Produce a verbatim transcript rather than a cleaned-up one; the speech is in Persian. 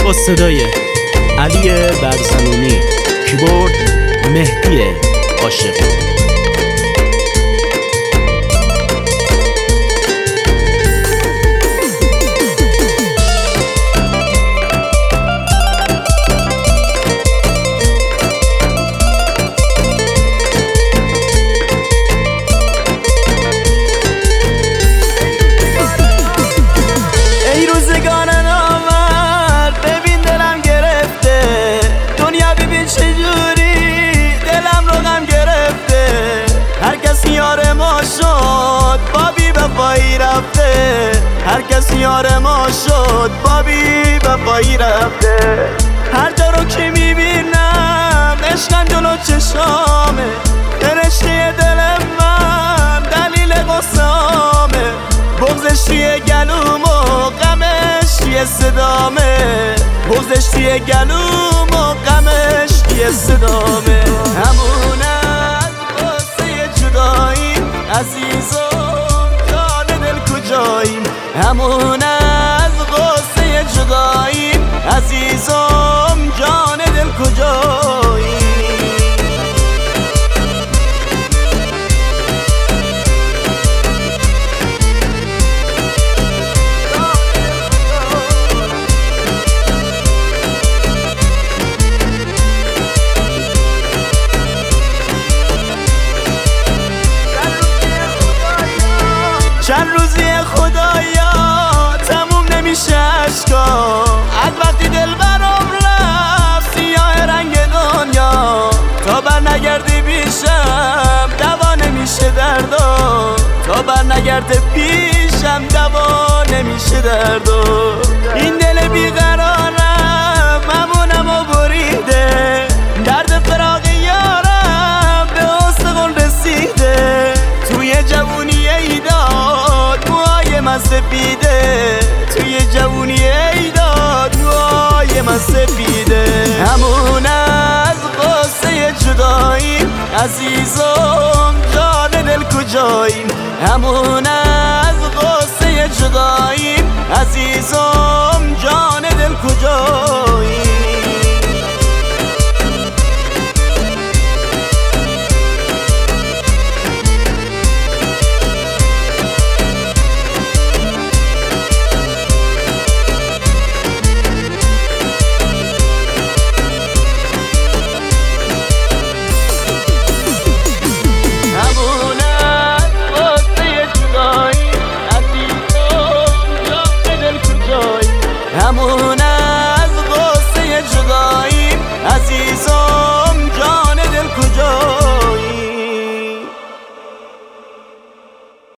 با صدای علی برزنونی، کیبورد مهدی عاشقی. یار ما شد با بی وفایی رفته، هر کس یار ما شد با بی وفایی رفته. هر جا رو که میبینم عشقم جلو چشامه، فرشته دل من دلیل قصامه، بغضش توی گلوم و غمش توی صدامه، بغضش توی گلوم و غمش توی صدامه. همونه عزیزم جان دل کجاییم، همون از غصه جداییم، عزیزم جان دل کجاییم. چند روزی خدایا تموم نمیشه عشقا، از وقتی دل برام رفت سیاه رنگ دنیا، تا بر نگردی پیشم دوا نمیشه دردا، تا بر نگرده پیشم دوا نمیشه دردا. این دل بیقرارم همونم و بریده، درد فراق یارم به استقل رسیده، توی جوونی ایداد موهای من سفیده، توی جوونی ایداد موهای من سفیده. همون از قصه جداییم، عزیزم جان دل کجاییم، همون از قصه جداییم، عزیزم جان دل کجاییم. همون از غصه جداییم، عزیز